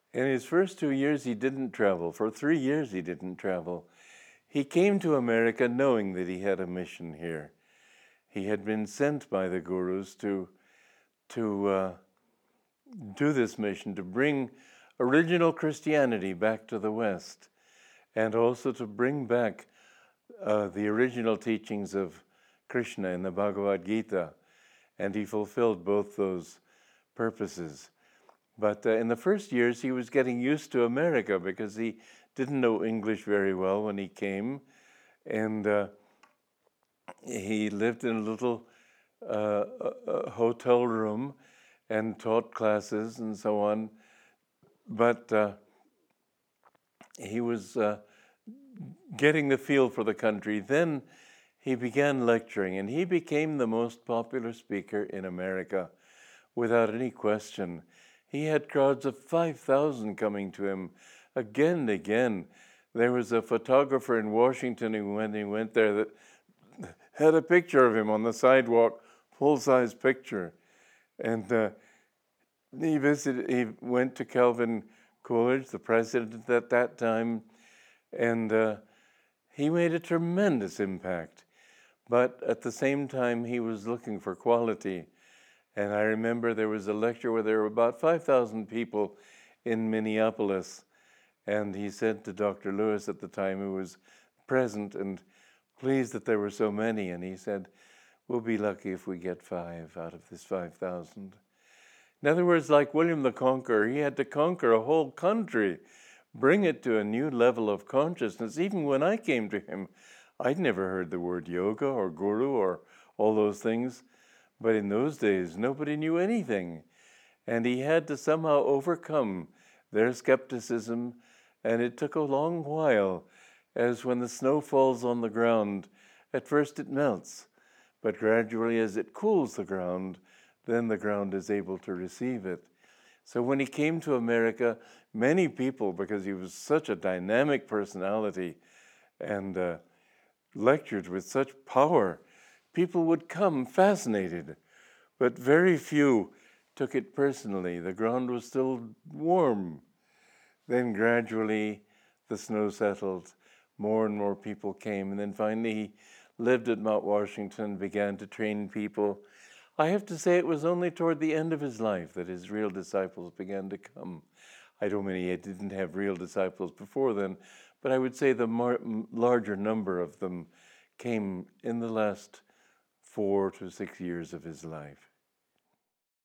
In his first 2 years, he didn't travel. For 3 years, he didn't travel. He came to America knowing that he had a mission here. He had been sent by the gurus to do this mission, to bring original Christianity back to the West, and also to bring back the original teachings of Krishna in the Bhagavad Gita. And he fulfilled both those purposes. But in the first years, he was getting used to America because he didn't know English very well when he came. And he lived in a little hotel room and taught classes and so on. But he was getting the feel for the country. Then he began lecturing, and he became the most popular speaker in America without any question. He had crowds of 5,000 coming to him again and again. There was a photographer in Washington who, when he went there, that had a picture of him on the sidewalk, full-size picture. And he went to Calvin Coolidge, the president at that time, and he made a tremendous impact. But at the same time, he was looking for quality. And I remember there was a lecture where there were about 5,000 people in Minneapolis. And he said to Dr. Lewis at the time, who was present and pleased that there were so many, and he said, "We'll be lucky if we get 5 out of this 5,000. In other words, like William the Conqueror, he had to conquer a whole country, bring it to a new level of consciousness. Even when I came to him, I'd never heard the word yoga or guru or all those things. But in those days, nobody knew anything. And he had to somehow overcome their skepticism. And it took a long while, as when the snow falls on the ground, at first it melts. But gradually, as it cools the ground, then the ground is able to receive it. So when he came to America, many people, because he was such a dynamic personality and lectured with such power, people would come fascinated, but very few took it personally. The ground was still warm. Then gradually the snow settled, more and more people came, and then finally he lived at Mount Washington, began to train people. I have to say it was only toward the end of his life that his real disciples began to come. I don't mean he didn't have real disciples before then, but I would say the larger number of them came in the last 4 to 6 years of his life.